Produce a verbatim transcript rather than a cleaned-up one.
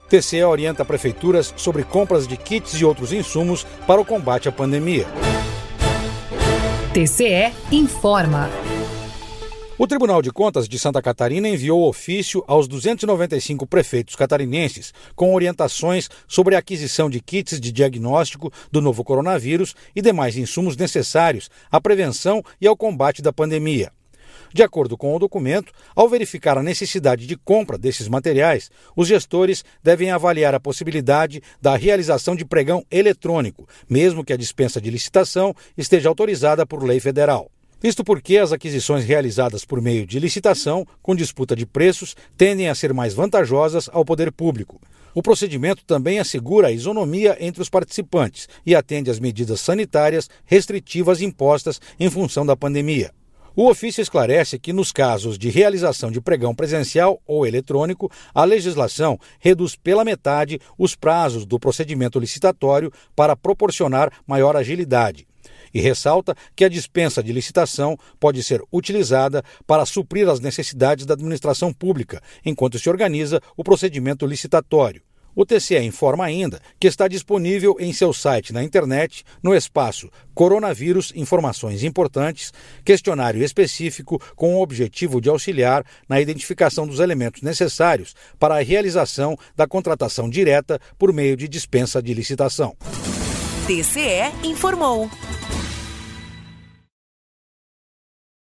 T C E orienta prefeituras sobre compras de kits e outros insumos para o combate à pandemia. T C E informa. O Tribunal de Contas de Santa Catarina enviou ofício aos duzentos e noventa e cinco prefeitos catarinenses com orientações sobre a aquisição de kits de diagnóstico do novo coronavírus e demais insumos necessários à prevenção e ao combate da pandemia. De acordo com o documento, ao verificar a necessidade de compra desses materiais, os gestores devem avaliar a possibilidade da realização de pregão eletrônico, mesmo que a dispensa de licitação esteja autorizada por lei federal. Isto porque as aquisições realizadas por meio de licitação, com disputa de preços, tendem a ser mais vantajosas ao poder público. O procedimento também assegura a isonomia entre os participantes e atende às medidas sanitárias restritivas impostas em função da pandemia. O ofício esclarece que, nos casos de realização de pregão presencial ou eletrônico, a legislação reduz pela metade os prazos do procedimento licitatório para proporcionar maior agilidade. E ressalta que a dispensa de licitação pode ser utilizada para suprir as necessidades da administração pública, enquanto se organiza o procedimento licitatório. O T C E informa ainda que está disponível em seu site na internet, no espaço Coronavírus Informações Importantes, questionário específico com o objetivo de auxiliar na identificação dos elementos necessários para a realização da contratação direta por meio de dispensa de licitação. T C E informou.